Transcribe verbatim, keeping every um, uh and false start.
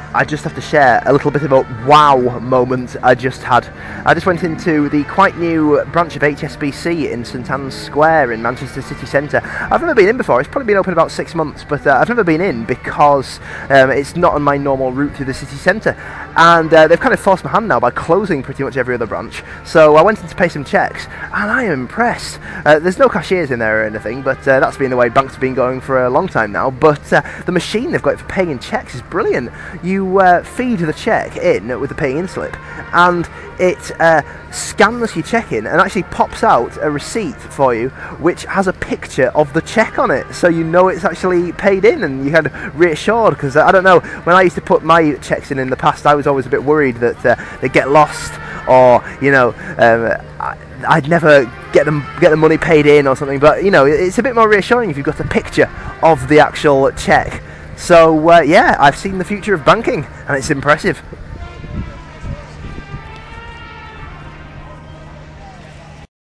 I just have to share a little bit of a wow moment I just had. I just went into the quite new branch of H S B C in St Anne's Square in Manchester city centre. I've never been in before. It's probably been open about six months, but uh, I've never been in because um, it's not on my normal route through the city centre. And uh, they've kind of forced my hand now by closing pretty much every other branch. So I went in to pay some checks, and I am impressed. Uh, there's no cashiers in there or anything, but uh, that's been the way banks have been going for a long time now. But uh, the machine they've got for paying in checks is brilliant. You uh, feed the check in with the pay-in slip, and it uh, scans your check in and actually pops out a receipt for you, which has a picture of the check on it, so you know it's actually paid in, and you're kind of reassured. Because uh, I don't know, when I used to put my checks in in the past, I was always a bit worried that uh, they'd get lost, or you know, um, I, I'd never get them get the money paid in or something. But you know, it's a bit more reassuring if you've got a picture of the actual check. So uh, yeah, I've seen the future of banking, and it's impressive.